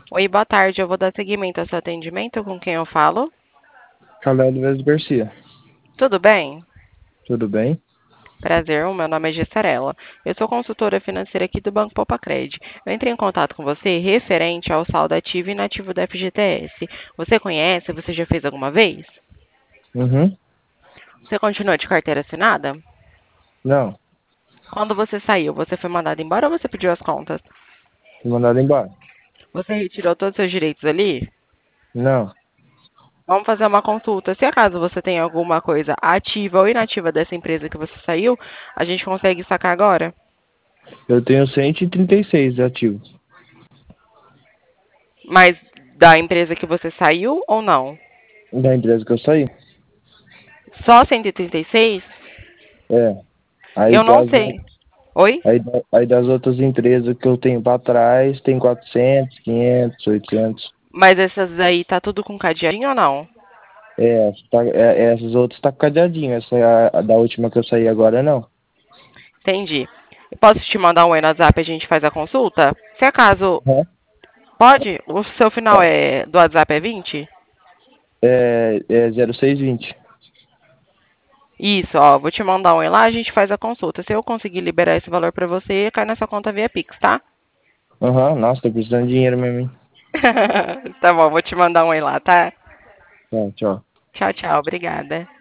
Oi, boa tarde. Eu vou dar seguimento ao seu atendimento. Com quem eu falo? Caleb Vez Garcia. Tudo bem? Tudo bem? Prazer, o meu nome é Gessarela. Eu sou consultora financeira aqui do Banco Popacred. Eu entrei em contato com você referente ao saldo ativo e inativo da FGTS. Você conhece? Você já fez alguma vez? Uhum. Você continua de carteira assinada? Não, Quando você saiu, você foi mandado embora ou você pediu as contas? fui mandado embora. Você retirou todos os seus direitos ali? Não, Vamos fazer uma consulta. Se acaso você tem alguma coisa ativa ou inativa dessa empresa que você saiu, a gente consegue sacar agora? eu tenho 136 ativos. Mas da empresa que você saiu ou não? Da empresa que eu saí? Só 136? É. Aí Eu não das, sei. Oi? aí das outras empresas que eu tenho para trás, tem 400, 500, 800. Mas essas aí tá tudo com cadeadinho ou não? Essas outras tá cadeadinho. Essa é a da última que eu saí agora, não. Entendi. Eu posso te mandar um oi no WhatsApp e a gente faz a consulta? Se acaso. Uhum. Pode? O seu final do WhatsApp é 20? É 0620. Isso, ó. Vou te mandar um oi lá, a gente faz a consulta. Se eu conseguir liberar esse valor pra você, cai nessa conta via Pix, tá? Aham, nossa, tô precisando de dinheiro mesmo, hein? Tá bom, vou te mandar um oi lá, tá? Tá, tchau. Tchau, tchau. Obrigada.